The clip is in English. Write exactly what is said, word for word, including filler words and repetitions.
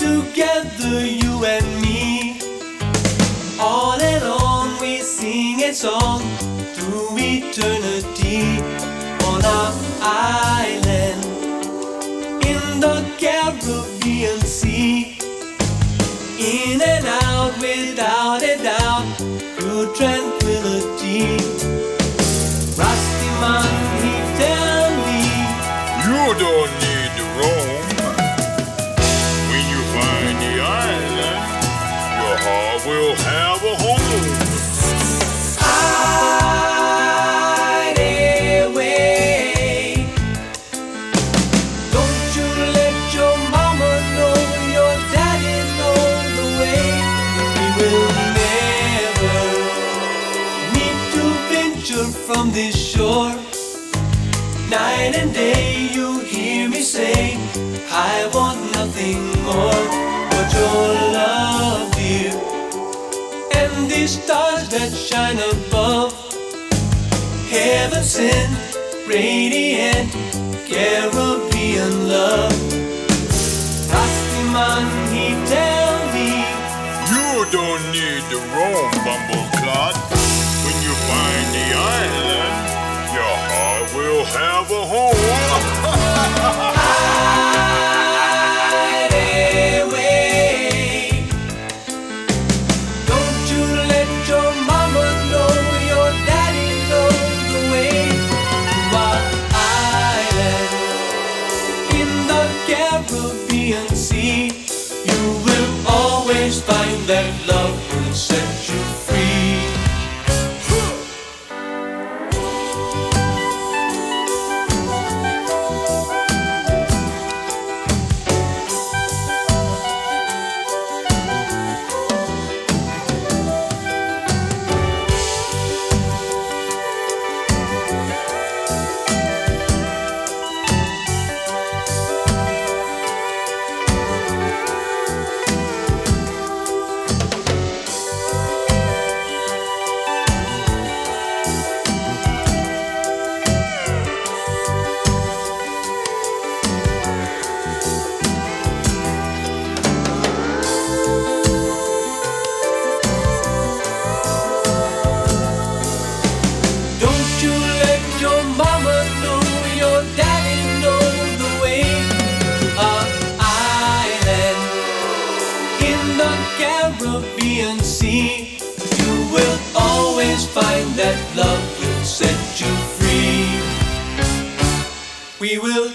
together, you and me. On and on we sing a song through eternity on our island in the Caribbean Sea. In and out without a doubt, through tranquility. Rusty man, he tell me, you don't need to roam. When you find the island, your heart will have a home. Hideaway. Don't you let your mama know, your daddy know the way. We will never need to venture from this shore. Night and day you hear me say, I want nothing more but your love, dear. And these stars that shine above, heaven sent, radiant, Caribbean love. Rusty man, he tell me, you don't need to roam, Bumbleclot. When you find the island, your heart will have a home. Hideaway. Don't you let your mama know, your daddy know the way to our island in the Caribbean Sea. You will always find that love will set you free. Caribbean Sea, you will always find that love will set you free. We will